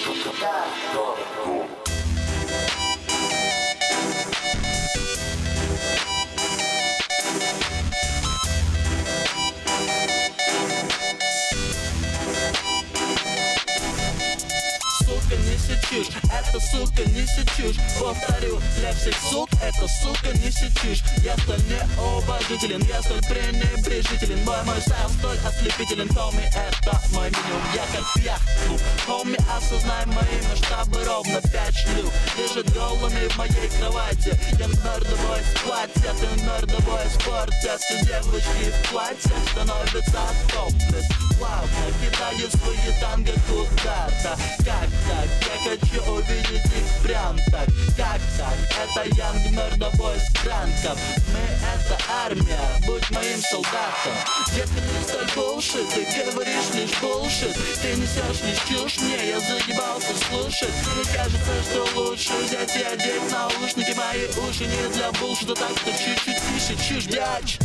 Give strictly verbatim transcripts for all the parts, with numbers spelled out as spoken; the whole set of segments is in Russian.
Сука, неси чушь, это сука, неси чушь. Повторю, для всех сук, это сука, неси чушь. Я столь неуважителен, я столь пренебрежителен. Мой мой стайл столь ослепителен. Хоми, это мой минимум, я как яхту. Хоми, осознай мои масштабы, ровно пять шлюх лежит голыми в моей кровати. Я в нордовой платье, ты нордовой спорте. Все девочки в платье становятся топлес. Плавно кидаю свои танго куда-то. Как так? Я хочу увидеть их прям так. Как так? Это Янг нордовой странков. Мы это армия, будь моим солдатом. Детка, ты столь bullshit, ты говоришь лишь bullshit. Ты несешь лишь чушь, не, я загибался слушать. Мне кажется, что лучше взять и одеть наушники. Мои уши не для булшита, так что чуть-чуть тише, чушь, бяч.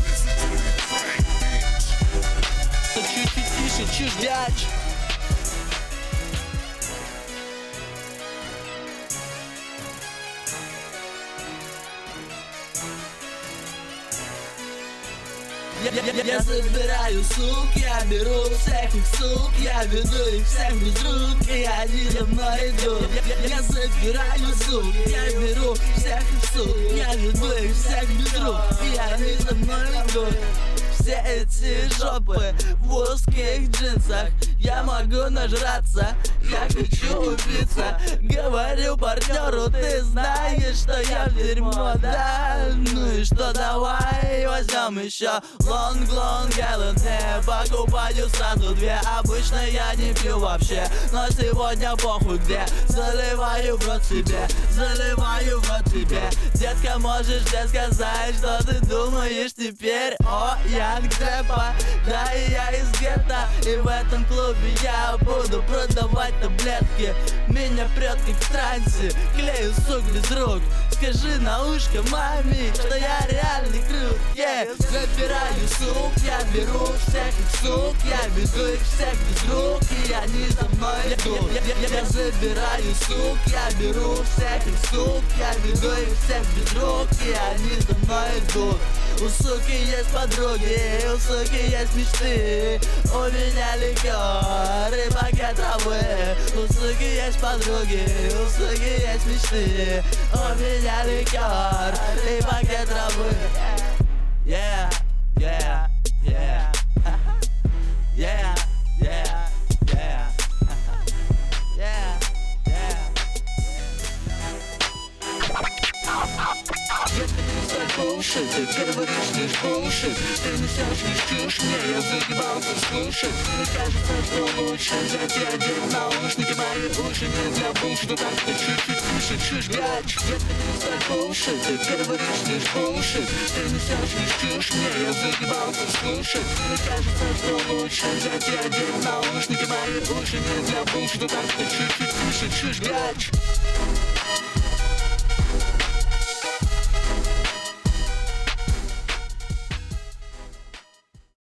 Чуть-чуть тише, чушь, бяч. Я, я, я, я собираю сук, я беру всех их сук, я веду их всех без рук, и они за мной идут. Я, я, я собираю сук, я беру всех их сук, я веду их всех без рук, и они за мной идут. Все эти жопы в узких джинсах, я могу нажраться, я хочу убиться. Говорю партнеру, ты знаешь, что я в дерьмо, да? Ну и что, давай возьмем еще лонг, лонг, ЛНТ. Покупаю сразу две, обычно я не пью вообще, но сегодня похуй где. Заливаю в рот себе, заливаю в рот тебе. Детка, можешь мне сказать, что ты думаешь теперь о Янг Дэпа? Да, и я из гетто, и в этом клубе я буду продавать таблетки. Меня прет как в трансе, клею сук без рук. Скажи на ушко маме, что я реальный крут, yeah. Забираю сук, я беру всех их сук, я веду их всех без рук, и они за мной идут. Я, я, я, я забираю сук, я беру всех их сук, я веду их всех без рук, и они за мной идут. У суки есть подруги, у суки есть мечты, у меня ликер и пакет травы. У суки есть подруги, у суки есть мечты, у меня ликер и пакет травы. Yeah, yeah, yeah, yeah, yeah, yeah, yeah, yeah. Если ты столь bullshit, ты говоришь лишь bullshit. Ты несешь лишь чушь, мне я загибался слушать. Мне кажется, что лучше взять и одеть наушники. Мои уши не для булшита, так что чуть-чуть тише, чушь, бяч. Если ты столь bullshit, ты говоришь лишь bullshit. Ты несешь лишь чушь, мне я загибался слушать. Мне кажется, что лучше взять и одеть наушники. Мои уши не для булшита, так что чуть-чуть тише, чушь, бяч.